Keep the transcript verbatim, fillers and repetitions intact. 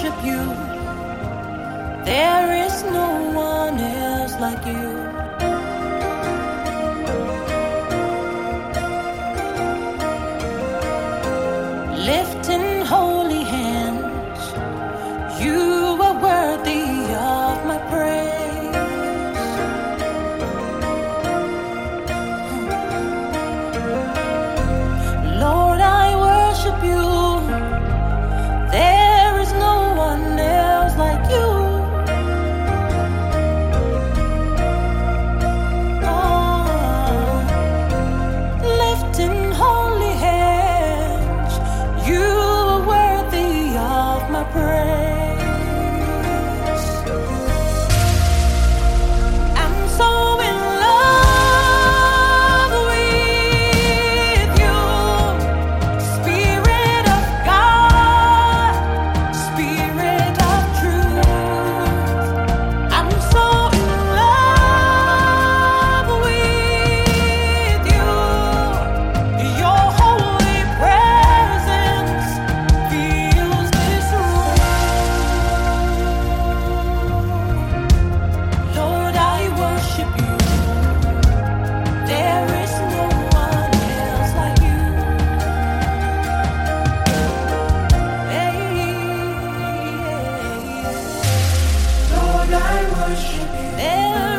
worship you. There is no one else like you. Lifting holy hands, you are worthy of my praise. Lord, I worship you. There is no one else like you. Oh, lifting holy hands, you are worthy of my praise. I'm so in love with you, Spirit of God, Spirit of truth. I'm so in love with you. Your holy presence fills this room. Lord, I worship you. There is no one else like you. Hey, Lord, I worship you. There